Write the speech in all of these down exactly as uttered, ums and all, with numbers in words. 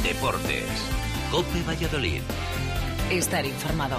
Deportes. COPE Valladolid. Estar informado.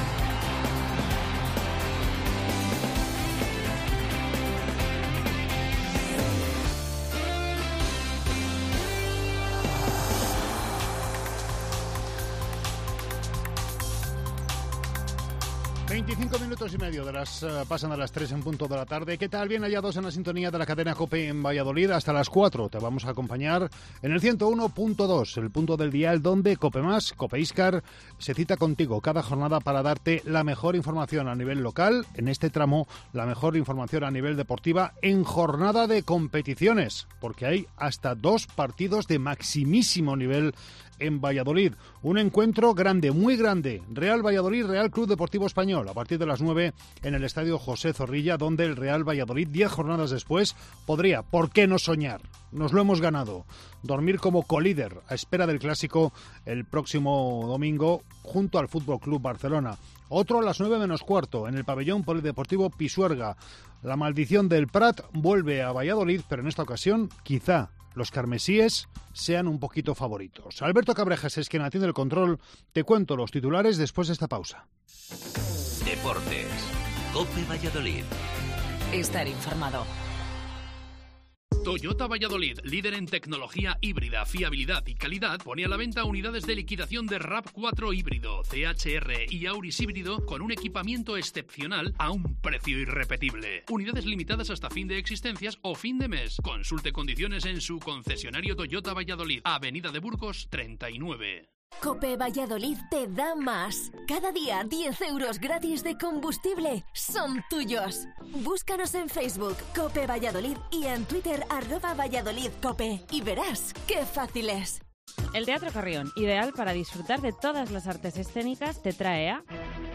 veinticinco minutos y medio de las uh, pasan a las tres en punto de la tarde. ¿Qué tal? Bien hallados en la sintonía de la cadena COPE en Valladolid. Hasta las cuatro te vamos a acompañar en el ciento uno punto dos, el punto del dial donde COPE Más, COPE Iscar, se cita contigo cada jornada para darte la mejor información a nivel local, en este tramo la mejor información a nivel deportiva en jornada de competiciones, porque hay hasta dos partidos de maximísimo nivel en Valladolid. Un encuentro grande, muy grande. Real Valladolid, Real Club Deportivo Español, a partir de las nueve en el Estadio José Zorrilla, donde el Real Valladolid, diez jornadas después, podría, ¿por qué no soñar? Nos lo hemos ganado. Dormir como colíder a espera del clásico el próximo domingo junto al Fútbol Club Barcelona. Otro a las nueve menos cuarto en el pabellón polideportivo Pisuerga. La maldición del Prat vuelve a Valladolid, pero en esta ocasión quizá los carmesíes sean un poquito favoritos. Alberto Cabrejas es quien atiende el control. Te cuento los titulares después de esta pausa. Deportes. COPE Valladolid. Estar informado. Toyota Valladolid, líder en tecnología híbrida, fiabilidad y calidad, pone a la venta unidades de liquidación de RAV cuatro híbrido, C H R y Auris híbrido con un equipamiento excepcional a un precio irrepetible. Unidades limitadas hasta fin de existencias o fin de mes. Consulte condiciones en su concesionario Toyota Valladolid, Avenida de Burgos treinta y nueve. COPE Valladolid te da más. Cada día diez euros gratis de combustible son tuyos. Búscanos en Facebook COPE Valladolid y en Twitter arroba Valladolid COPE y verás qué fácil es. El Teatro Carrión, ideal para disfrutar de todas las artes escénicas, te trae a...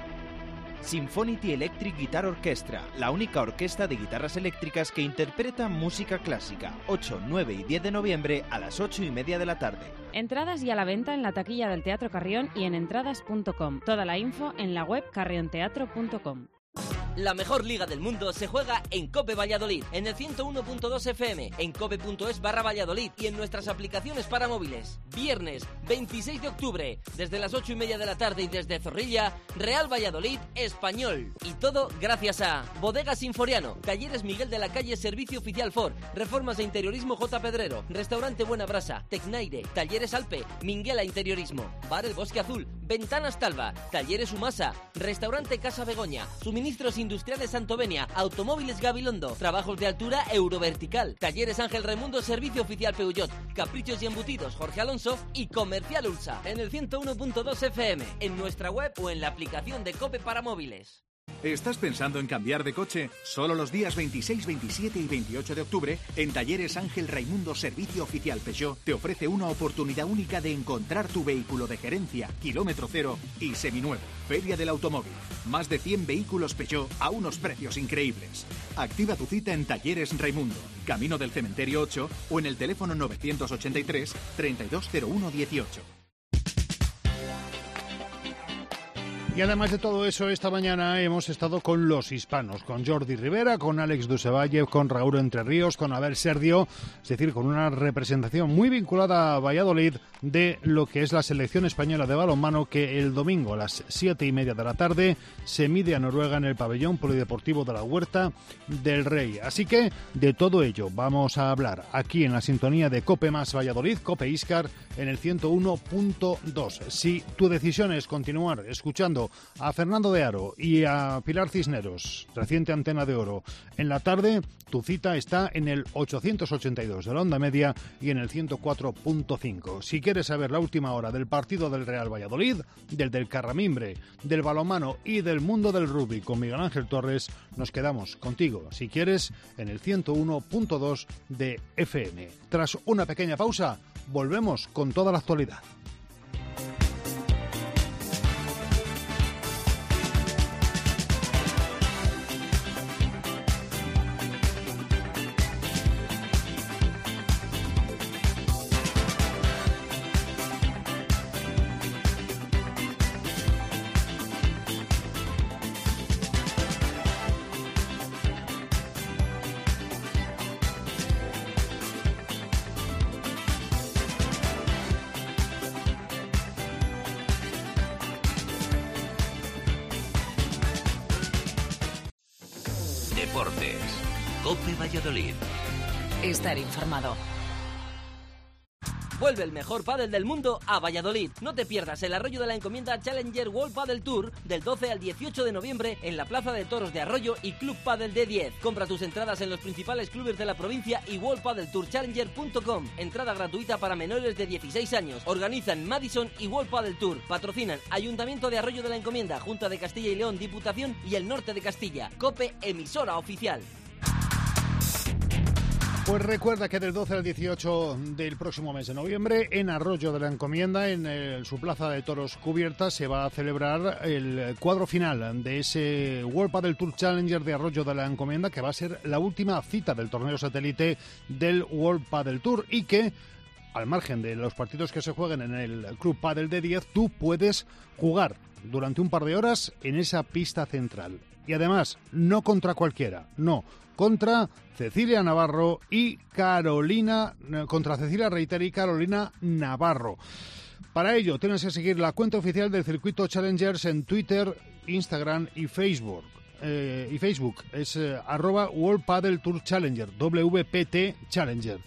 Symphonity Electric Guitar Orchestra, la única orquesta de guitarras eléctricas que interpreta música clásica. ocho, nueve y diez de noviembre a las ocho y media de la tarde. Entradas y a la venta en la taquilla del Teatro Carrión y en entradas punto com. Toda la info en la web carrionteatro punto com. La mejor liga del mundo se juega en COPE Valladolid, en el ciento uno punto dos F M, en cope punto es barra Valladolid y en nuestras aplicaciones para móviles. Viernes veintiséis de octubre, desde las ocho y media de la tarde y desde Zorrilla, Real Valladolid Español. Y todo gracias a Bodegas Sinforiano, Talleres Miguel de la Calle Servicio Oficial Ford, Reformas de Interiorismo J. Pedrero, Restaurante Buena Brasa, Tecnaire, Talleres Alpe, Minguela Interiorismo, Bar El Bosque Azul, Ventanas Talva, Talleres Humasa, Restaurante Casa Begoña, Suministros Industriales Santovenia, Automóviles Gabilondo, Trabajos de Altura Eurovertical, Talleres Ángel Raimundo, Servicio Oficial Peugeot, Caprichos y Embutidos Jorge Alonso y Comercial Ulsa. En el ciento uno punto dos F M, en nuestra web o en la aplicación de COPE para móviles. ¿Estás pensando en cambiar de coche? Solo los días veintiséis, veintisiete y veintiocho de octubre, en Talleres Ángel Raimundo Servicio Oficial Peugeot te ofrece una oportunidad única de encontrar tu vehículo de gerencia, kilómetro cero y seminuevo. Feria del Automóvil. Más de cien vehículos Peugeot a unos precios increíbles. Activa tu cita en Talleres Raimundo, Camino del Cementerio ocho o en el teléfono novecientos ochenta y tres, treinta y dos cero uno dieciocho. Y además de todo eso, esta mañana hemos estado con los hispanos, con Jordi Rivera, con Alex Dusevalle, con Raúl Entre Ríos, con Abel Serdio, es decir, con una representación muy vinculada a Valladolid de lo que es la selección española de balonmano, que el domingo a las siete y media de la tarde se mide a Noruega en el pabellón polideportivo de la Huerta del Rey. Así que de todo ello vamos a hablar aquí en la sintonía de COPE Más Valladolid, COPE Iscar, en el ciento uno punto dos. Si tu decisión es continuar escuchando a Fernando de Aro y a Pilar Cisneros, reciente Antena de Oro, en la tarde, tu cita está en el ochocientos ochenta y dos de la onda media y en el ciento cuatro punto cinco. Si quieres saber la última hora del partido del Real Valladolid, del del Carramimbre, del balonmano y del mundo del rugby con Miguel Ángel Torres, nos quedamos contigo, si quieres, en el ciento uno punto dos de F M. Tras una pequeña pausa, volvemos con toda la actualidad. Deportes. COPE Valladolid. Estar informado. Vuelve el mejor pádel del mundo a Valladolid. No te pierdas el Arroyo de la Encomienda Challenger World Padel Tour del doce al dieciocho de noviembre en la Plaza de Toros de Arroyo y Club Padel D diez. Compra tus entradas en los principales clubes de la provincia y world padel tour challenger punto com. Entrada gratuita para menores de dieciséis años. Organizan Madison y World Padel Tour. Patrocinan Ayuntamiento de Arroyo de la Encomienda, Junta de Castilla y León, Diputación y el Norte de Castilla. COPE, emisora oficial. Pues recuerda que del doce al dieciocho del próximo mes de noviembre, en Arroyo de la Encomienda, en el, su plaza de toros cubierta, se va a celebrar el cuadro final de ese World Padel Tour Challenger de Arroyo de la Encomienda, que va a ser la última cita del torneo satélite del World Padel Tour y que, al margen de los partidos que se jueguen en el Club Padel D diez, tú puedes jugar durante un par de horas en esa pista central. Y además, no contra cualquiera, no, contra Cecilia Navarro y Carolina, contra Cecilia Reiter y Carolina Navarro. Para ello tienes que seguir la cuenta oficial del Circuito Challengers en Twitter, Instagram y Facebook. Eh, y Facebook es eh, arroba World Padel Tour Challenger, W P T Challenger.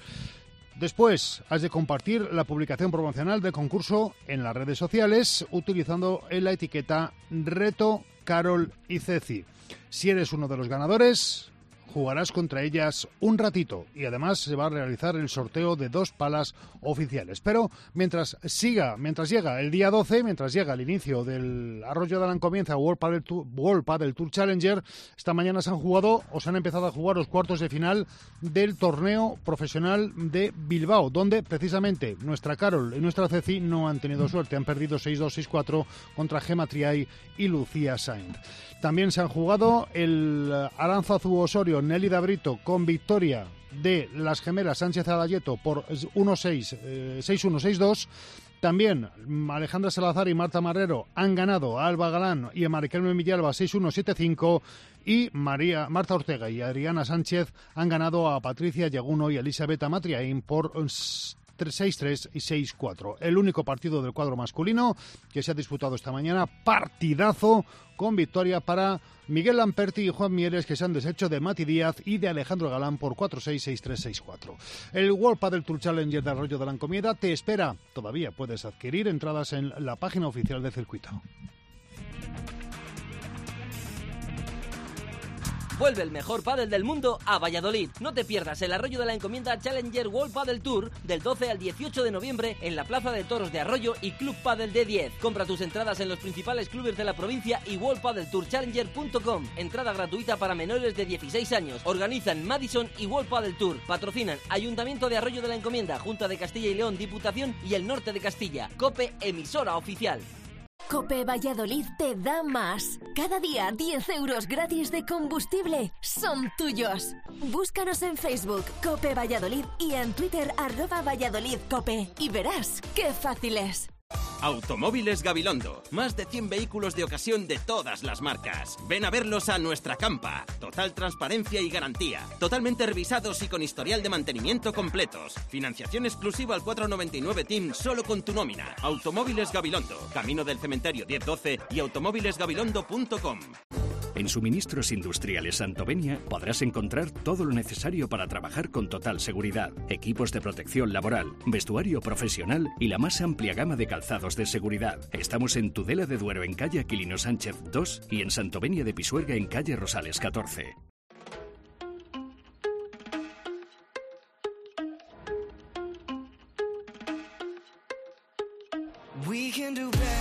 Después has de compartir la publicación promocional del concurso en las redes sociales utilizando la etiqueta Reto Carol y Ceci. Si eres uno de los ganadores, jugarás contra ellas un ratito y además se va a realizar el sorteo de dos palas oficiales. Pero mientras siga, mientras llega el día doce, mientras llega el inicio del Arroyo de la Encomienda World Padel Tour, World Padel Tour Challenger, esta mañana se han jugado o se han empezado a jugar los cuartos de final del torneo profesional de Bilbao, donde precisamente nuestra Carol y nuestra Ceci no han tenido suerte, han perdido seis dos, seis cuatro contra Gemma Triay y Lucía Sainz. También se han jugado el Aránzazu Osorio Nélida Brito con victoria de las gemelas Sánchez Adayeto por uno seis, seis uno, seis dos. También Alejandra Salazar y Marta Marrero han ganado a Alba Galán y a Maricarmen Villalba seis uno, siete cinco. Y María, Marta Ortega y Adriana Sánchez han ganado a Patricia Yaguno y Elisabetta Matriaín por seis tres y seis cuatro. El único partido del cuadro masculino que se ha disputado esta mañana, partidazo, con victoria para Miguel Lamperti y Juan Mieres, que se han deshecho de Mati Díaz y de Alejandro Galán por cuatro seis, seis tres, seis cuatro. El World Padel Tour Challenger de Arroyo de la Encomienda te espera. Todavía puedes adquirir entradas en la página oficial del circuito. Vuelve el mejor pádel del mundo a Valladolid. No te pierdas el Arroyo de la Encomienda Challenger World Padel Tour del doce al dieciocho de noviembre en la Plaza de Toros de Arroyo y Club Padel D diez. Compra tus entradas en los principales clubes de la provincia y world padel tour challenger punto com. Entrada gratuita para menores de dieciséis años. Organizan Madison y World Padel Tour. Patrocinan Ayuntamiento de Arroyo de la Encomienda, Junta de Castilla y León, Diputación y el Norte de Castilla. COPE, emisora oficial. COPE Valladolid te da más. Cada día diez euros gratis de combustible son tuyos. Búscanos en Facebook, COPE Valladolid, y en Twitter, arroba Valladolid Cope. Y verás qué fácil es. Automóviles Gabilondo. Más de cien vehículos de ocasión de todas las marcas. Ven a verlos a nuestra campa. Total transparencia y garantía. Totalmente revisados y con historial de mantenimiento completos. Financiación exclusiva al cuatro noventa y nueve T I M solo con tu nómina. Automóviles Gabilondo. Camino del Cementerio diez doce y automóviles gabilondo punto com. En Suministros Industriales Santovenia podrás encontrar todo lo necesario para trabajar con total seguridad. Equipos de protección laboral, vestuario profesional y la más amplia gama de calzados de seguridad. Estamos en Tudela de Duero en calle Aquilino Sánchez dos y en Santovenia de Pisuerga en calle Rosales catorce. We can do better.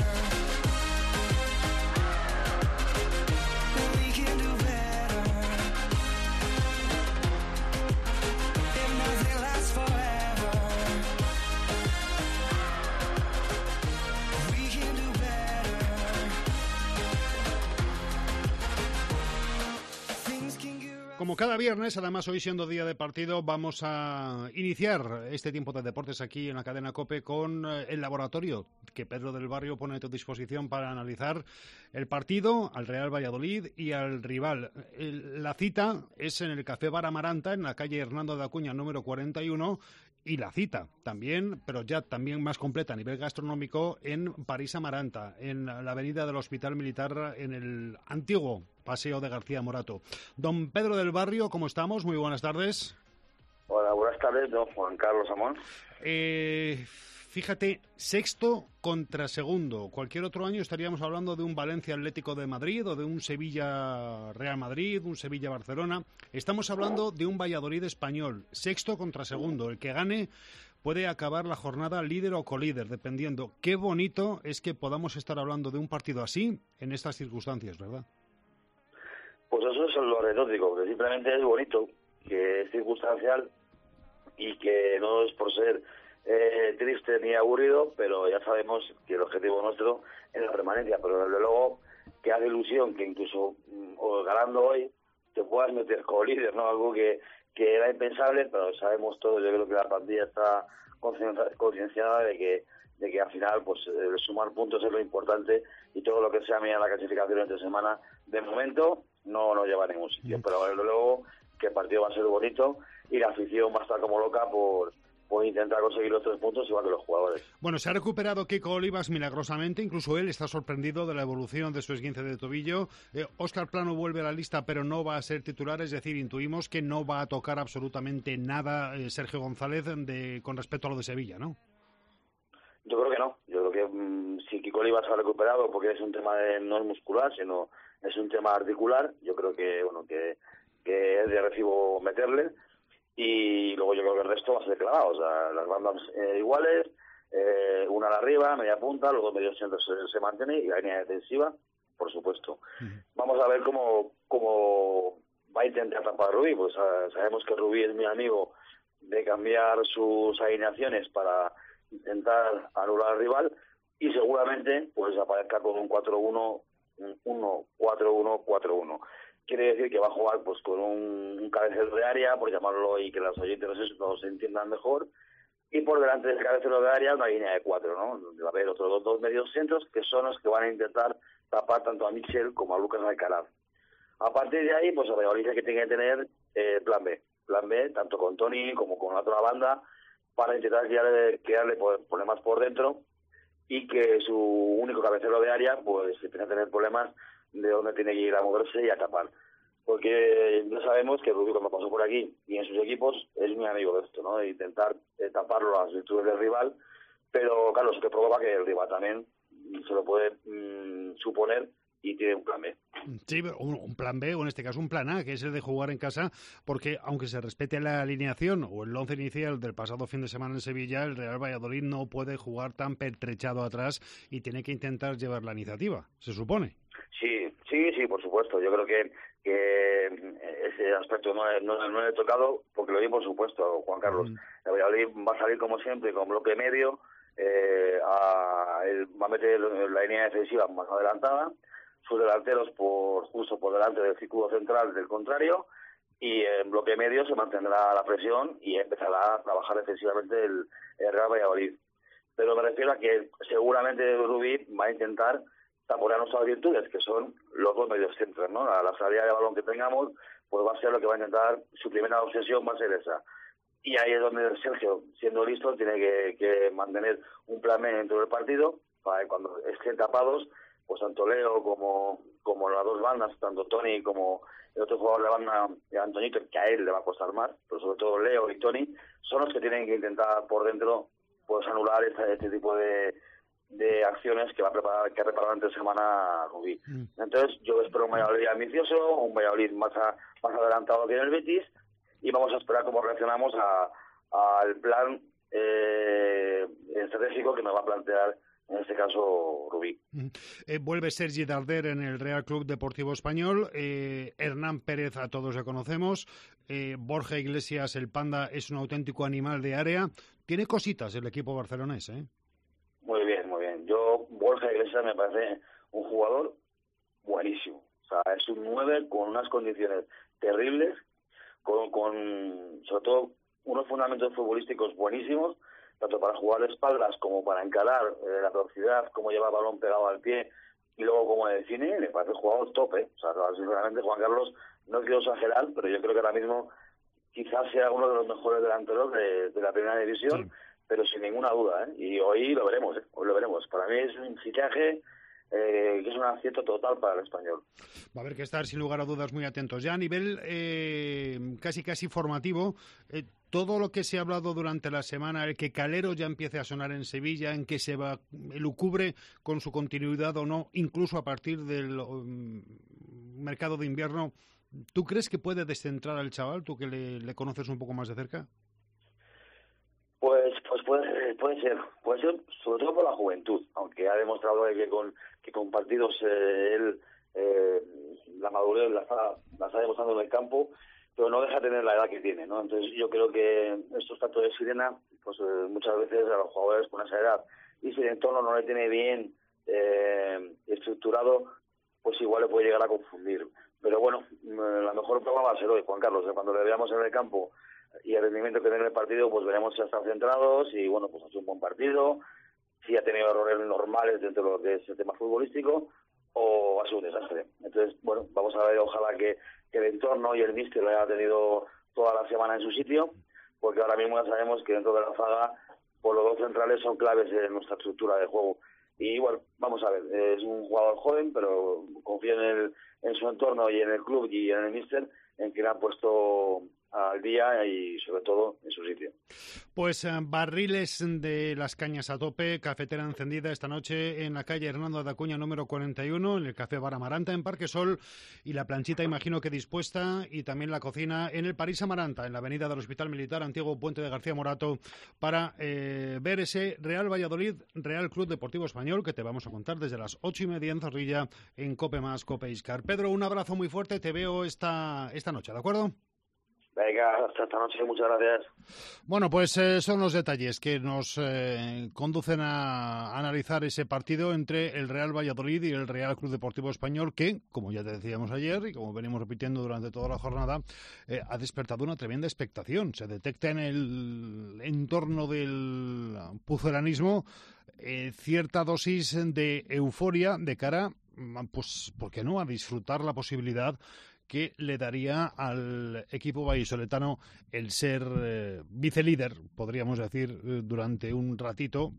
Como cada viernes, además hoy siendo día de partido, vamos a iniciar este tiempo de deportes aquí en la cadena COPE con el laboratorio que Pedro del Barrio pone a tu disposición para analizar el partido al Real Valladolid y al rival. El, la cita es en el Café Bar Amaranta, en la calle Hernando de Acuña, número cuarenta y uno, y la cita también, pero ya también más completa a nivel gastronómico, en París Amaranta, en la avenida del Hospital Militar, en el antiguo Paseo de García Morato. Don Pedro del Barrio, ¿cómo estamos? Muy buenas tardes. Hola, buenas tardes, don Juan Carlos Amón. Eh, fíjate, sexto contra segundo. Cualquier otro año estaríamos hablando de un Valencia Atlético de Madrid o de un Sevilla Real Madrid, un Sevilla Barcelona. Estamos hablando de un Valladolid español, sexto contra segundo. El que gane puede acabar la jornada líder o colíder, dependiendo. Qué bonito es que podamos estar hablando de un partido así en estas circunstancias, ¿verdad? Pues eso es lo anecdótico, que simplemente es bonito, que es circunstancial y que no es por ser eh, triste ni aburrido, pero ya sabemos que el objetivo nuestro es la permanencia, pero desde luego que hace ilusión que incluso o ganando hoy te puedas meter como líder, ¿no? Algo que, que era impensable, pero sabemos todos, yo creo que la plantilla está concienciada de que de que al final pues el sumar puntos es lo importante y todo lo que sea mirar la clasificación entre semana, de momento no nos lleva a ningún sitio, mm. pero desde luego que el partido va a ser bonito y la afición va a estar como loca por, por intentar conseguir los tres puntos igual que los jugadores. Bueno, se ha recuperado Kiko Olivas milagrosamente, incluso él está sorprendido de la evolución de su esguince de tobillo. Eh, Óscar Plano vuelve a la lista, pero no va a ser titular, es decir, intuimos que no va a tocar absolutamente nada eh, Sergio González de, con respecto a lo de Sevilla, ¿no? Yo creo que no, yo creo que mmm, si Kiko Olivas se ha recuperado, porque es un tema de, no es muscular, sino es un tema articular, yo creo que, bueno, que, que es de recibo meterle. Y luego yo creo que el resto va a ser clavado, o sea, las bandas eh, iguales, eh, una a la arriba, media punta, los dos medios centros se, se mantienen y la línea defensiva, por supuesto. Uh-huh. Vamos a ver cómo, cómo va a intentar tapar a Rubí, pues a, sabemos que Rubí es muy amigo de cambiar sus alineaciones para intentar anular al rival y seguramente pues aparezca con un cuatro uno, uno cuatro uno cuatro uno. Quiere decir que va a jugar pues con un, un cabecero de área, por llamarlo, y que los oyentes nos entiendan mejor, y por delante del cabecero de área una línea de cuatro, ¿no? Va a haber otros dos, dos medios centros que son los que van a intentar tapar tanto a Michel como a Lucas Alcaraz. A partir de ahí, pues a Valladolid que tiene que tener eh, plan B, plan B, tanto con Toni como con la otra banda, para intentar crearle, crearle problemas por dentro y que su único cabecero de área pues empiece a tener problemas de dónde tiene que ir a moverse y a tapar. Porque ya sabemos que Rubí, cuando pasó por aquí y en sus equipos, es muy amigo de esto, ¿no? De intentar eh, taparlo a las virtudes del rival, pero claro, eso que provoca que el rival también se lo puede mmm, suponer y tiene un plan B. Sí, un, un plan B, o en este caso un plan A, que es el de jugar en casa, porque aunque se respete la alineación o el once inicial del pasado fin de semana en Sevilla, el Real Valladolid no puede jugar tan pertrechado atrás y tiene que intentar llevar la iniciativa, se supone. Sí, sí, sí, por supuesto. Yo creo que, que ese aspecto no, no, no le he tocado, porque lo di por supuesto, Juan Carlos. Mm. El Valladolid va a salir como siempre con bloque medio, eh, a, él va a meter la línea defensiva más adelantada, sus delanteros por justo por delante del círculo central del contrario, y en bloque medio se mantendrá la presión y empezará a trabajar defensivamente el, el Real Valladolid. Pero me refiero a que seguramente Rubí va a intentar taponear nuestras virtudes, que son los dos medios centros, ¿no? A la salida de balón que tengamos, pues va a ser lo que va a intentar, su primera obsesión va a ser esa. Y ahí es donde Sergio, siendo listo, tiene que, que mantener un plan B dentro del partido, para que cuando estén tapados, pues tanto Leo como, como las dos bandas, tanto Toni como el otro jugador de banda, Antonito, que a él le va a costar más, pero sobre todo Leo y Toni, son los que tienen que intentar por dentro pues anular este, este tipo de, de acciones que va a preparar, que ha preparado entre semana Rubí. Mm. Entonces yo espero un Valladolid ambicioso, un Valladolid más, a, más adelantado que en el Betis, y vamos a esperar cómo reaccionamos al plan eh, estratégico que nos va a plantear en este caso Rubí. Eh, vuelve Sergi Darder en el Real Club Deportivo Español, eh, Hernán Pérez a todos le conocemos, eh, Borja Iglesias, el Panda, es un auténtico animal de área. Tiene cositas el equipo barcelonés, ¿eh? Muy bien, muy bien. Yo, Borja Iglesias me parece un jugador buenísimo. O sea, es un nueve con unas condiciones terribles, con, con sobre todo unos fundamentos futbolísticos buenísimos, tanto para jugar de espaldas como para encarar eh, la velocidad, como lleva el balón pegado al pie y luego como define, me parece un jugador top, ¿eh? O sea, sinceramente, Juan Carlos, no quiero exagerar, pero yo creo que ahora mismo quizás sea uno de los mejores delanteros de, de la primera división, sí. Pero sin ninguna duda, ¿eh? Y hoy lo veremos, ¿eh? Hoy lo veremos. Para mí es un fichaje eh, que es un acierto total para el Español. Va a haber que estar sin lugar a dudas muy atentos. Ya a nivel eh, casi casi formativo, eh, todo lo que se ha hablado durante la semana, el que Calero ya empiece a sonar en Sevilla, en que se va elucubre con su continuidad o no, incluso a partir del um, mercado de invierno, ¿tú crees que puede descentrar al chaval, tú que le, le conoces un poco más de cerca? Pues pues puede, puede ser, puede ser sobre todo por la juventud, aunque ha demostrado que con que con partidos eh, él eh, la madurez la está, la está demostrando en el campo, pero no deja de tener la edad que tiene, ¿no? Entonces yo creo que estos tantos de sirena, pues eh, muchas veces a los jugadores con esa edad, y si el entorno no le tiene bien eh, estructurado, pues igual le puede llegar a confundir. Pero bueno, la mejor prueba va a ser hoy, Juan Carlos, de cuando le veamos en el campo y el rendimiento que tiene en el partido, pues veremos si están centrados y bueno, pues ha hecho un buen partido, si ha tenido errores normales dentro de lo que es el tema futbolístico o ha sido un desastre. Entonces, bueno, vamos a ver, ojalá que, que el entorno y el míster lo haya tenido toda la semana en su sitio, porque ahora mismo ya sabemos que dentro de la zaga, pues los dos centrales son claves en nuestra estructura de juego. Y bueno, vamos a ver, es un jugador joven, pero confío en, el, en su entorno y en el club y en el míster, en que le han puesto al día y sobre todo en su sitio. Pues eh, barriles de las cañas a tope, cafetera encendida esta noche en la calle Hernando de Acuña número cuarenta y uno, en el Café Bar Amaranta en Parque Sol, y la planchita imagino que dispuesta, y también la cocina en el París Amaranta, en la avenida del Hospital Militar, antiguo Puente de García Morato, para eh, ver ese Real Valladolid, Real Club Deportivo Español, que te vamos a contar desde las ocho y media en Zorrilla, en Cope Más, Cope Iscar. Pedro, un abrazo muy fuerte, te veo esta, esta noche, ¿de acuerdo? Venga, hasta esta noche, muchas gracias. Bueno, pues eh, son los detalles que nos eh, conducen a analizar ese partido entre el Real Valladolid y el Real Club Deportivo Español, que, como ya te decíamos ayer y como venimos repitiendo durante toda la jornada, eh, ha despertado una tremenda expectación. Se detecta en el entorno del pucelanismo eh, cierta dosis de euforia de cara, pues, ¿por qué no?, a disfrutar la posibilidad que le daría al equipo vallisoletano el ser eh, vicelíder, podríamos decir, eh, durante un ratito,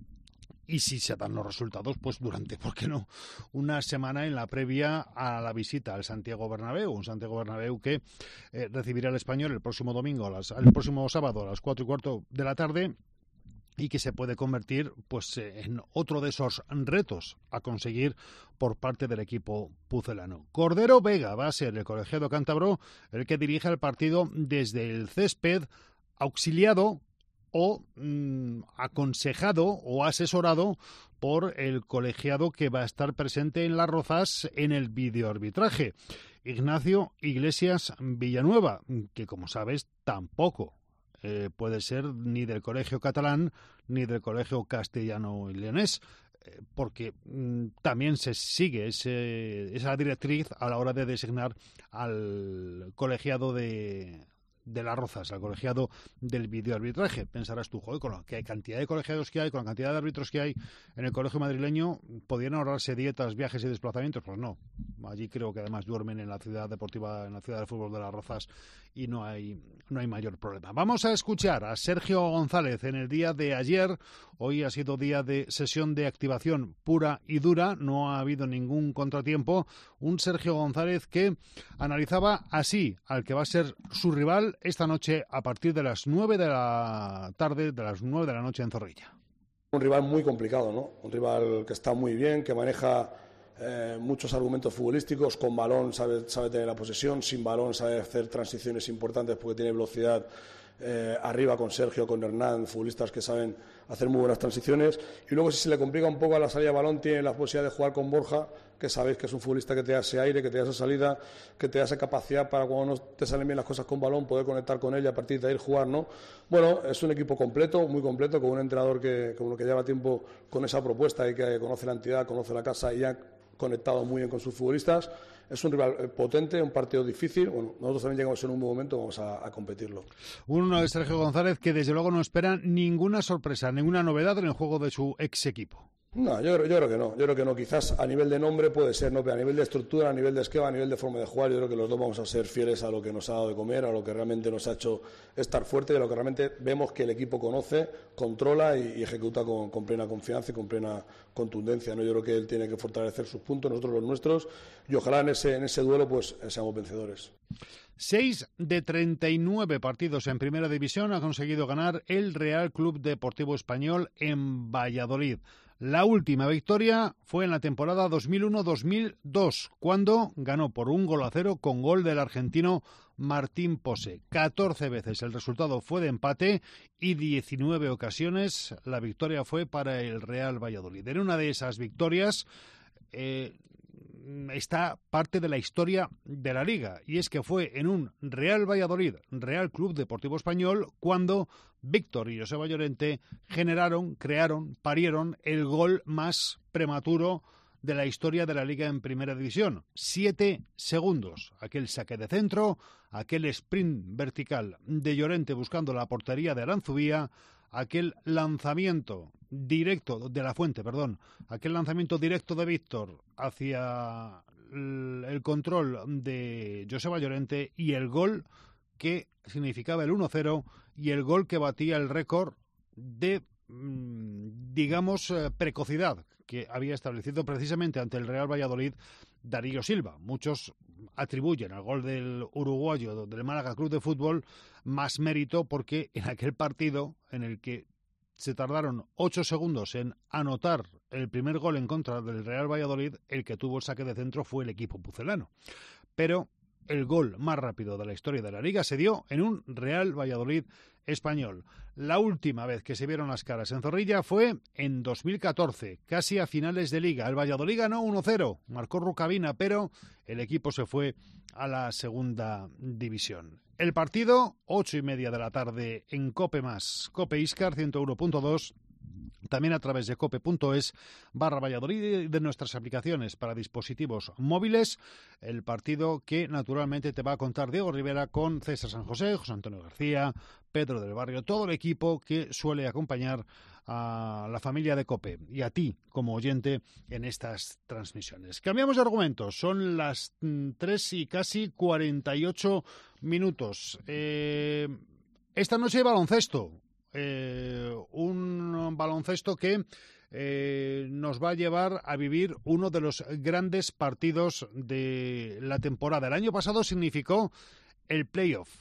y si se dan los resultados, pues durante, ¿por qué no?, una semana en la previa a la visita al Santiago Bernabéu, un Santiago Bernabéu que eh, recibirá al Español el próximo domingo, a las, el próximo sábado a las cuatro y cuarto de la tarde, y que se puede convertir pues en otro de esos retos a conseguir por parte del equipo pucelano. Cordero Vega va a ser el colegiado cántabro el que dirige el partido desde el césped, auxiliado o mmm, aconsejado o asesorado por el colegiado que va a estar presente en Las Rozas en el videoarbitraje, Ignacio Iglesias Villanueva, que como sabes tampoco Eh, puede ser ni del colegio catalán ni del colegio castellano y leonés, eh, porque mm, también se sigue ese, esa directriz a la hora de designar al colegiado de, de Las Rozas, al colegiado del videoarbitraje. Pensarás tú, joder, con la que hay cantidad de colegiados que hay, con la cantidad de árbitros que hay en el colegio madrileño, ¿podrían ahorrarse dietas, viajes y desplazamientos? Pues no. Allí creo que además duermen en la ciudad deportiva, en la ciudad de fútbol de Las Rozas, y no hay no hay mayor problema. Vamos a escuchar a Sergio González en el día de ayer. Hoy ha sido día de sesión de activación pura y dura, no ha habido ningún contratiempo. Un Sergio González que analizaba así al que va a ser su rival esta noche a partir de las nueve de la tarde, de las nueve de la noche en Zorrilla. Un rival muy complicado, ¿no? Un rival que está muy bien, que maneja Eh, muchos argumentos futbolísticos. Con balón sabe, sabe tener la posesión, sin balón sabe hacer transiciones importantes porque tiene velocidad eh, arriba con Sergio, con Hernán, futbolistas que saben hacer muy buenas transiciones. Y luego, si se le complica un poco a la salida de balón, tiene la posibilidad de jugar con Borja, que sabéis que es un futbolista que te da ese aire, que te da esa salida, que te da esa capacidad para cuando no te salen bien las cosas con balón, poder conectar con él y a partir de ahí jugar, ¿no? Bueno, es un equipo completo, muy completo, con un entrenador que, como que lleva tiempo con esa propuesta y que conoce la entidad, conoce la casa y ha conectado muy bien con sus futbolistas. Es un rival potente, un partido difícil. Bueno, nosotros también llegamos en un buen momento, vamos a, a competirlo. Uno de Sergio González que desde luego no espera ninguna sorpresa, ninguna novedad en el juego de su ex equipo. No, yo, yo creo que no, yo creo que no, quizás a nivel de nombre puede ser, no, pero a nivel de estructura, a nivel de esquema, a nivel de forma de jugar, yo creo que los dos vamos a ser fieles a lo que nos ha dado de comer, a lo que realmente nos ha hecho estar fuerte, y a lo que realmente vemos que el equipo conoce, controla y, y ejecuta con, con plena confianza y con plena contundencia, ¿no? Yo creo que él tiene que fortalecer sus puntos, nosotros los nuestros, y ojalá en ese, en ese duelo pues seamos vencedores. Seis de treinta y nueve partidos en Primera División ha conseguido ganar el Real Club Deportivo Español en Valladolid. La última victoria fue en la temporada dos mil uno dos mil dos, cuando ganó por un gol a cero con gol del argentino Martín Pose. catorce veces el resultado fue de empate y diecinueve ocasiones la victoria fue para el Real Valladolid. En una de esas victorias eh, está parte de la historia de la Liga, y es que fue en un Real Valladolid, Real Club Deportivo Español, cuando Víctor y Joseba Llorente generaron, crearon, parieron el gol más prematuro de la historia de la Liga en Primera División. Siete segundos. Aquel saque de centro, aquel sprint vertical de Llorente buscando la portería de Aranzubía, aquel lanzamiento directo de la Fuente, perdón, aquel lanzamiento directo de Víctor hacia el control de Joseba Llorente y el gol que significaba el uno cero y el gol que batía el récord de, digamos, precocidad que había establecido precisamente ante el Real Valladolid Darío Silva. Muchos atribuyen al gol del uruguayo del Málaga Club de Fútbol más mérito porque en aquel partido en el que se tardaron ocho segundos en anotar el primer gol en contra del Real Valladolid, el que tuvo el saque de centro fue el equipo pucelano. Pero el gol más rápido de la historia de la Liga se dio en un Real Valladolid Español. La última vez que se vieron las caras en Zorrilla fue en dos mil catorce, casi a finales de Liga. El Valladolid ganó uno cero, marcó Rucabina, pero el equipo se fue a la segunda división. El partido, ocho y media de la tarde en Cope más, Cope Iscar ciento uno punto dos, también a través de cope.es barra Valladolid y de nuestras aplicaciones para dispositivos móviles. El partido que naturalmente te va a contar Diego Rivera con César San José, José Antonio García, Pedro del Barrio, todo el equipo que suele acompañar a la familia de Cope y a ti como oyente en estas transmisiones. Cambiamos de argumentos, son las tres y casi cuarenta y ocho minutos. Eh, esta noche hay baloncesto. Eh, un baloncesto que eh, nos va a llevar a vivir uno de los grandes partidos de la temporada. El año pasado significó el playoff,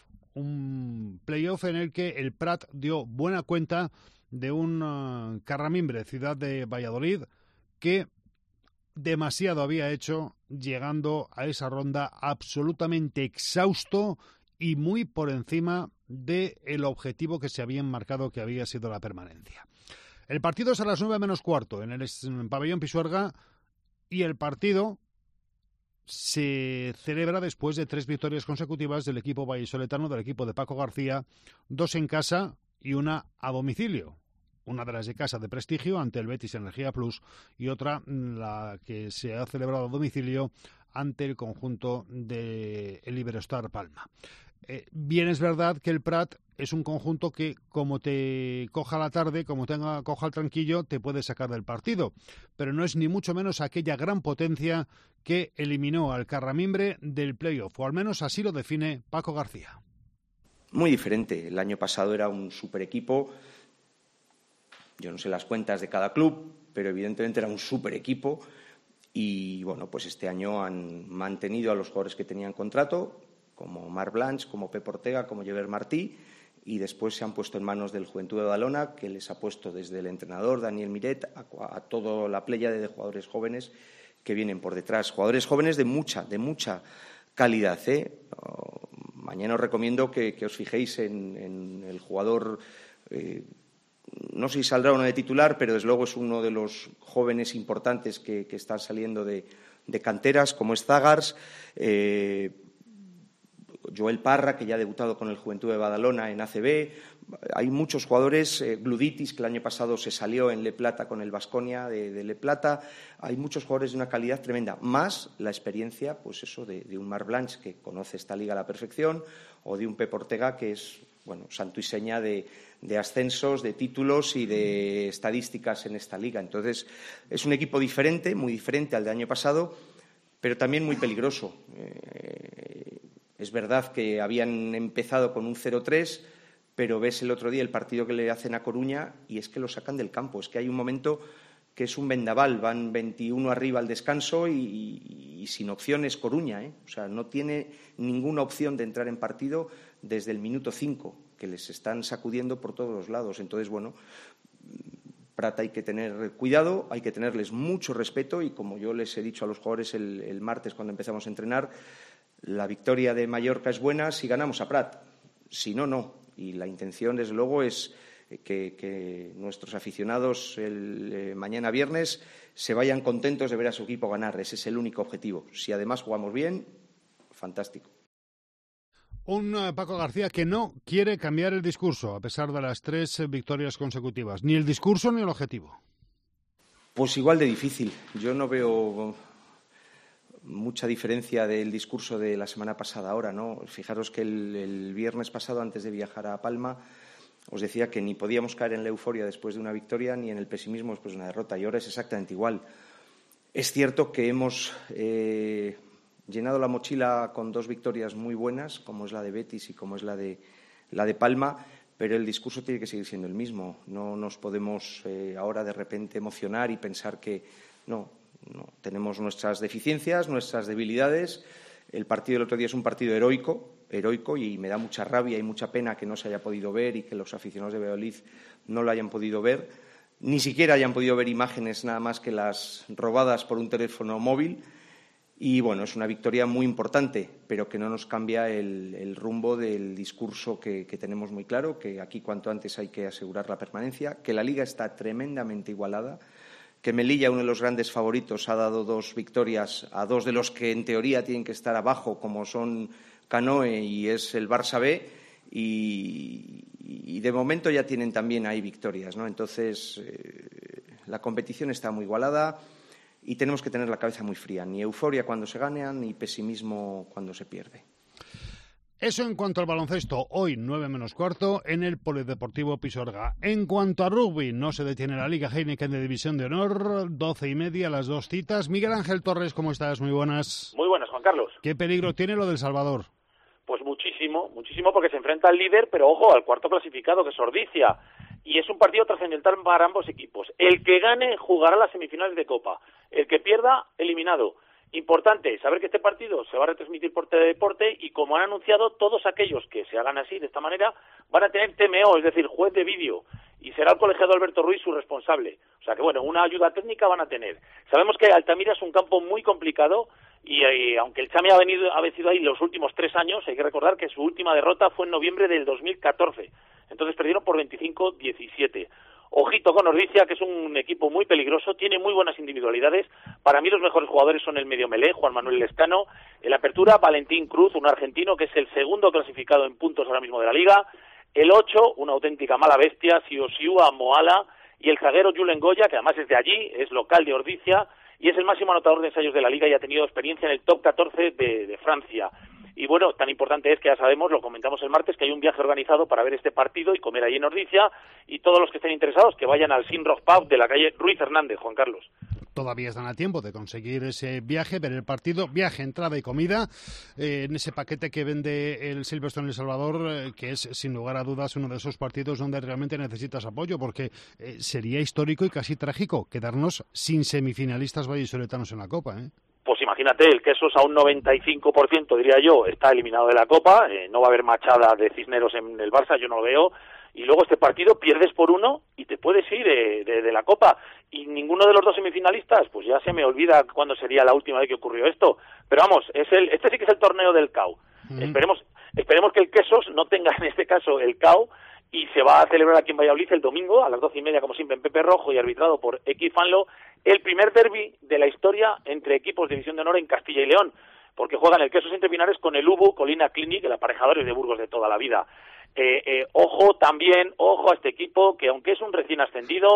un playoff en el que el Prat dio buena cuenta de un uh, Carramimbre, ciudad de Valladolid, que demasiado había hecho, llegando a esa ronda absolutamente exhausto y muy por encima del objetivo que se habían marcado, que había sido la permanencia. El partido es a las nueve menos cuarto en el pabellón Pisuerga y el partido se celebra después de tres victorias consecutivas del equipo vallisoletano, del equipo de Paco García, dos en casa y una a domicilio. Una de las de casa de prestigio ante el Betis Energía Plus y otra la que se ha celebrado a domicilio ante el conjunto de el Iberostar Palma. Eh, bien es verdad que el Prat es un conjunto que, como te coja la tarde, como tenga coja el tranquillo, te puede sacar del partido, pero no es ni mucho menos aquella gran potencia que eliminó al Carramimbre del playoff, o al menos así lo define Paco García. Muy diferente. El año pasado era un super equipo. Yo no sé las cuentas de cada club, pero evidentemente era un super equipo. Y bueno, pues este año han mantenido a los jugadores que tenían contrato, como Marc Blanch, como Pep Ortega, como Jever Martí, y después se han puesto en manos del Juventud de Badalona, que les ha puesto desde el entrenador Daniel Miret a, a toda la pléyade de jugadores jóvenes que vienen por detrás. Jugadores jóvenes de mucha, de mucha calidad, ¿eh? Oh, mañana os recomiendo que, que os fijéis en, en el jugador, eh, no sé si saldrá uno de titular, pero desde luego es uno de los jóvenes importantes que, que están saliendo de, de canteras, como es Zagars, eh, Joel Parra, que ya ha debutado con el Juventud de Badalona en A C B. Hay muchos jugadores, eh, Gluditis, que el año pasado se salió en Le Plata con el Baskonia de, de Le Plata. Hay muchos jugadores de una calidad tremenda, más la experiencia, pues eso, de, de un Marc Blanch, que conoce esta liga a la perfección, o de un Pep Ortega, que es bueno, santo y seña de, de ascensos, de títulos y de estadísticas en esta liga. Entonces, es un equipo diferente, muy diferente al del año pasado, pero también muy peligroso. Eh, es verdad que habían empezado con un cero tres, pero ves el otro día el partido que le hacen a Coruña y es que lo sacan del campo. Es que hay un momento que es un vendaval, van veintiuno arriba al descanso y, y, y sin opciones Coruña, ¿eh? O sea, no tiene ninguna opción de entrar en partido desde el minuto cinco, que les están sacudiendo por todos los lados. Entonces, bueno, Prat hay que tener cuidado, hay que tenerles mucho respeto y, como yo les he dicho a los jugadores el, el martes cuando empezamos a entrenar, la victoria de Mallorca es buena si ganamos a Prat, si no, no. Y la intención, desde luego, es que, que nuestros aficionados el eh, mañana viernes se vayan contentos de ver a su equipo ganar. Ese es el único objetivo. Si además jugamos bien, fantástico. Un uh, Paco García que no quiere cambiar el discurso a pesar de las tres eh, victorias consecutivas. Ni el discurso ni el objetivo. Pues igual de difícil. Yo no veo mucha diferencia del discurso de la semana pasada ahora, ¿no? Fijaros que el, el viernes pasado, antes de viajar a Palma, os decía que ni podíamos caer en la euforia después de una victoria ni en el pesimismo después de una derrota, y ahora es exactamente igual. Es cierto que hemos eh, llenado la mochila con dos victorias muy buenas, como es la de Betis y como es la de, la de Palma, pero el discurso tiene que seguir siendo el mismo. No nos podemos eh, ahora de repente emocionar y pensar que no, no, tenemos nuestras deficiencias, nuestras debilidades. El partido del otro día es un partido heroico, heroico y me da mucha rabia y mucha pena que no se haya podido ver y que los aficionados de Valladolid no lo hayan podido ver, ni siquiera hayan podido ver imágenes nada más que las robadas por un teléfono móvil. Y bueno, es una victoria muy importante, pero que no nos cambia el, el rumbo del discurso que, que tenemos muy claro, que aquí cuanto antes hay que asegurar la permanencia, que la Liga está tremendamente igualada, que Melilla, uno de los grandes favoritos, ha dado dos victorias a dos de los que en teoría tienen que estar abajo, como son Canoe y es el Barça B, y, y de momento ya tienen también ahí victorias, ¿no? Entonces, eh, la competición está muy igualada y tenemos que tener la cabeza muy fría, ni euforia cuando se gana, ni pesimismo cuando se pierde. Eso en cuanto al baloncesto, hoy nueve menos cuarto en el Polideportivo Pisuerga. En cuanto a rugby, no se detiene la Liga Heineken de División de Honor, doce y media las dos citas. Miguel Ángel Torres, ¿cómo estás? Muy buenas. Muy buenas, Juan Carlos. ¿Qué peligro tiene lo del Salvador? Pues muchísimo, muchísimo, porque se enfrenta al líder, pero ojo, al cuarto clasificado, que es Ordicia. Y es un partido trascendental para ambos equipos. El que gane jugará las semifinales de Copa. El que pierda, eliminado. Importante saber que este partido se va a retransmitir por Teledeporte y, como han anunciado, todos aquellos que se hagan así, de esta manera, van a tener T M O, es decir, juez de vídeo, y será el colegiado Alberto Ruiz su responsable. O sea que, bueno, una ayuda técnica van a tener. Sabemos que Altamira es un campo muy complicado y, y aunque el Chami ha, venido, ha vencido ahí los últimos tres años, hay que recordar que su última derrota fue en noviembre del dos mil catorce. Entonces perdieron por veinticinco diecisiete. Ojito con Ordicia, que es un equipo muy peligroso, tiene muy buenas individualidades. Para mí los mejores jugadores son el medio melé, Juan Manuel Lescano. En la apertura, Valentín Cruz, un argentino que es el segundo clasificado en puntos ahora mismo de la Liga. El ocho, una auténtica mala bestia, Siosiua Moala. Y el zaguero Julen Goya, que además es de allí, es local de Ordicia, y es el máximo anotador de ensayos de la Liga y ha tenido experiencia en el top catorce de, de Francia. Y bueno, tan importante es que ya sabemos, lo comentamos el martes, que hay un viaje organizado para ver este partido y comer allí en Ordicia, y todos los que estén interesados que vayan al Simrock Pub de la calle Ruiz Hernández, Juan Carlos. Todavía están a tiempo de conseguir ese viaje, ver el partido, viaje, entrada y comida, eh, en ese paquete que vende el Silverstone El Salvador, eh, que es sin lugar a dudas uno de esos partidos donde realmente necesitas apoyo, porque eh, sería histórico y casi trágico quedarnos sin semifinalistas vallisoletanos en la Copa, ¿eh? Pues imagínate, el Quesos a un noventa y cinco por ciento, diría yo, está eliminado de la Copa, eh, no va a haber machada de Cisneros en el Barça, yo no lo veo, y luego este partido pierdes por uno y te puedes ir de, de, de la Copa, y ninguno de los dos semifinalistas, pues ya se me olvida cuándo sería la última vez que ocurrió esto, pero vamos, es el, este sí que es el torneo del C A O. Mm. Esperemos, esperemos que el Quesos no tenga en este caso el C A O, y se va a celebrar aquí en Valladolid el domingo a las doce y media, como siempre, en Pepe Rojo y arbitrado por X Fanlo, el primer derbi de la historia entre equipos de División de Honor en Castilla y León, porque juegan el Quesos Entre Pinares con el Ubu Colina Clinic, el aparejadores de Burgos de toda la vida. Eh, eh, ojo también, ojo a este equipo, que aunque es un recién ascendido,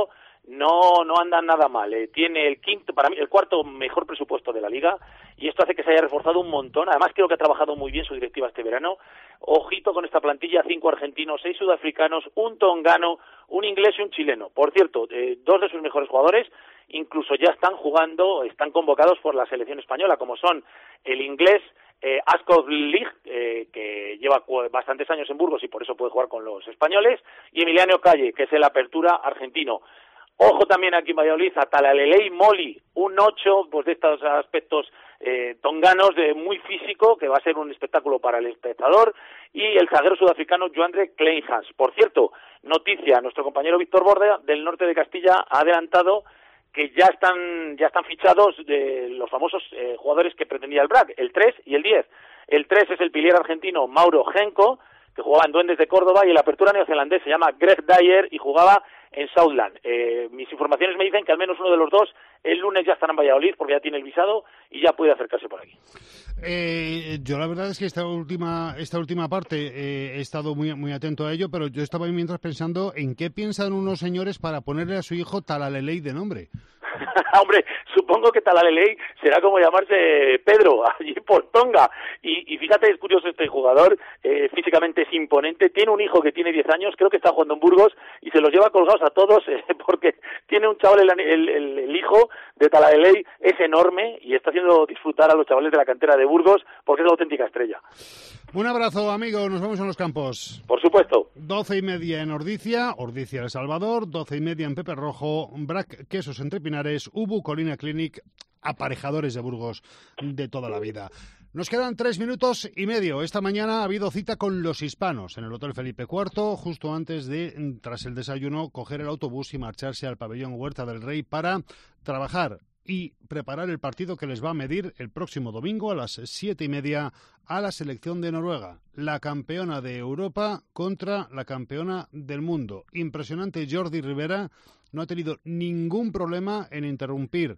no no anda nada mal. Eh, tiene el quinto, para mí, el cuarto mejor presupuesto de la Liga, y esto hace que se haya reforzado un montón. Además, creo que ha trabajado muy bien su directiva este verano. Ojito con esta plantilla: cinco argentinos, seis sudafricanos, un tongano, un inglés y un chileno. Por cierto, eh, dos de sus mejores jugadores incluso ya están jugando, están convocados por la selección española, como son el inglés eh, Askov Lig, eh, que lleva bastantes años en Burgos y por eso puede jugar con los españoles, y Emiliano Calle, que es el apertura argentino. Ojo también aquí en Valladolid a Talalelei Moli, un ocho, pues de estos aspectos eh, tonganos, de muy físico, que va a ser un espectáculo para el espectador, y el zaguero sudafricano Joandre Kleinhans. Por cierto, noticia, nuestro compañero Víctor Borda, del norte de Castilla, ha adelantado que ya están ya están fichados de los famosos eh, jugadores que pretendía el B R A C, el tres y el diez. El tres es el pilier argentino Mauro Genco, que jugaba en Duendes de Córdoba, y el apertura neozelandés se llama Greg Dyer y jugaba en Southland. Eh, mis informaciones me dicen que al menos uno de los dos el lunes ya estará en Valladolid porque ya tiene el visado y ya puede acercarse por aquí. Eh, yo la verdad es que esta última esta última parte eh, he estado muy muy atento a ello, pero yo estaba mientras pensando en qué piensan unos señores para ponerle a su hijo Talalelei de nombre. Hombre, supongo que Talalelei será como llamarse Pedro, allí por Tonga. Y, y fíjate, es curioso este jugador, eh, físicamente es imponente, tiene un hijo que tiene diez años, creo que está jugando en Burgos, y se los lleva colgados a todos, eh, porque tiene un chaval, el, el, el, el hijo de Talalelei es enorme, y está haciendo disfrutar a los chavales de la cantera de Burgos, porque es la auténtica estrella. Un abrazo, amigo, nos vemos en los campos. Por supuesto. Doce y media en Ordicia, Ordicia El Salvador, doce y media en Pepe Rojo, Brac Quesos Entre Pinares, Ubu Colina Clinic, aparejadores de Burgos de toda la vida. Nos quedan tres minutos y medio. Esta mañana ha habido cita con los hispanos en el Hotel Felipe cuarto, justo antes de, tras el desayuno, coger el autobús y marcharse al pabellón Huerta del Rey para trabajar y preparar el partido que les va a medir el próximo domingo a las siete y media a la selección de Noruega, la campeona de Europa contra la campeona del mundo. Impresionante. Jordi Rivera no ha tenido ningún problema en interrumpir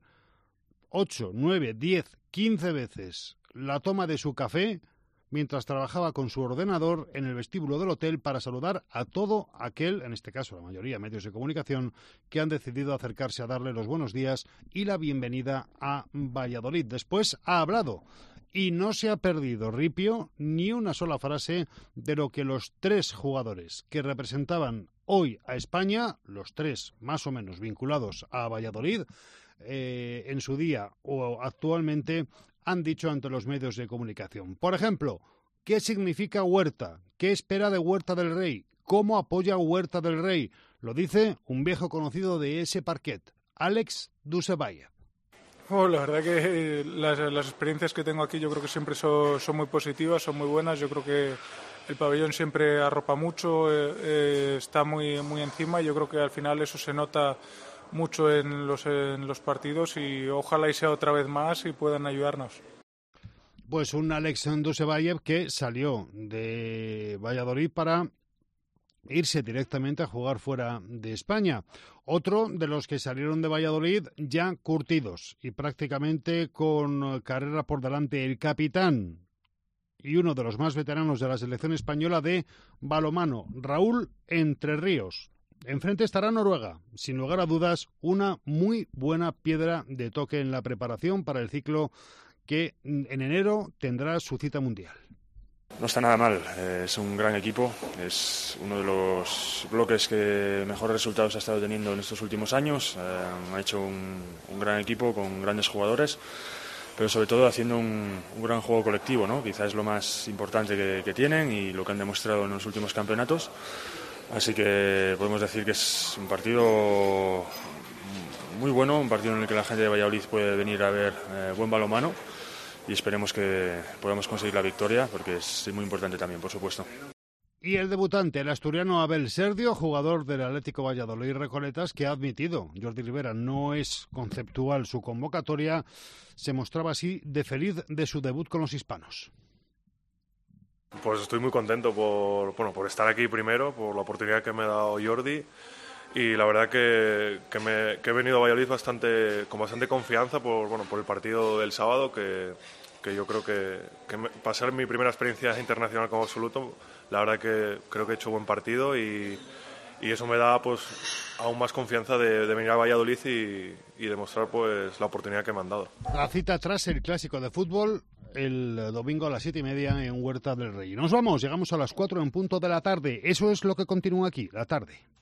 ocho, nueve, diez, quince veces la toma de su café mientras trabajaba con su ordenador en el vestíbulo del hotel para saludar a todo aquel, en este caso la mayoría medios de comunicación, que han decidido acercarse a darle los buenos días y la bienvenida a Valladolid. Después ha hablado y no se ha perdido, Ripio, ni una sola frase de lo que los tres jugadores que representaban hoy a España, los tres más o menos vinculados a Valladolid, eh, en su día o actualmente, han dicho ante los medios de comunicación. Por ejemplo, ¿qué significa Huerta? ¿Qué espera de Huerta del Rey? ¿Cómo apoya Huerta del Rey? Lo dice un viejo conocido de ese parquet, Alex Dusebayev. Oh, la verdad que las, las experiencias que tengo aquí yo creo que siempre son, son muy positivas, son muy buenas. Yo creo que el pabellón siempre arropa mucho, eh, eh, está muy, muy encima, y yo creo que al final eso se nota mucho en los, en los partidos, y ojalá y sea otra vez más y puedan ayudarnos. Pues un Alex Dusebayev que salió de Valladolid para irse directamente a jugar fuera de España. Otro de los que salieron de Valladolid ya curtidos y prácticamente con carrera por delante, el capitán y uno de los más veteranos de la selección española de balonmano, Raúl Entre Ríos. Enfrente estará Noruega, sin lugar a dudas, una muy buena piedra de toque en la preparación para el ciclo que en enero tendrá su cita mundial. No está nada mal, es un gran equipo, es uno de los bloques que mejores resultados ha estado teniendo en estos últimos años. Eh, ha hecho un, un gran equipo con grandes jugadores, pero sobre todo haciendo un, un gran juego colectivo, ¿no? Quizás es lo más importante que, que tienen y lo que han demostrado en los últimos campeonatos. Así que podemos decir que es un partido muy bueno, un partido en el que la gente de Valladolid puede venir a ver eh, buen balonmano, y esperemos que podamos conseguir la victoria, porque es muy importante también, por supuesto. Y el debutante, el asturiano Abel Serdio, jugador del Atlético Valladolid Recoletas, que ha admitido, Jordi Rivera, no es conceptual su convocatoria, se mostraba así de feliz de su debut con los hispanos. Pues estoy muy contento por, bueno, por estar aquí primero, por la oportunidad que me ha dado Jordi, y la verdad que, que, me, que he venido a Valladolid bastante, con bastante confianza por, bueno, por el partido del sábado, que, que yo creo que, que me, para ser mi primera experiencia internacional como absoluto, la verdad que creo que he hecho buen partido y, y eso me da pues aún más confianza de, de venir a Valladolid y, y demostrar pues la oportunidad que me han dado. La cita tras el clásico de fútbol el domingo a las siete y media en Huerta del Rey. Nos vamos, llegamos a las cuatro en punto de la tarde. Eso es lo que continúa aquí, la tarde.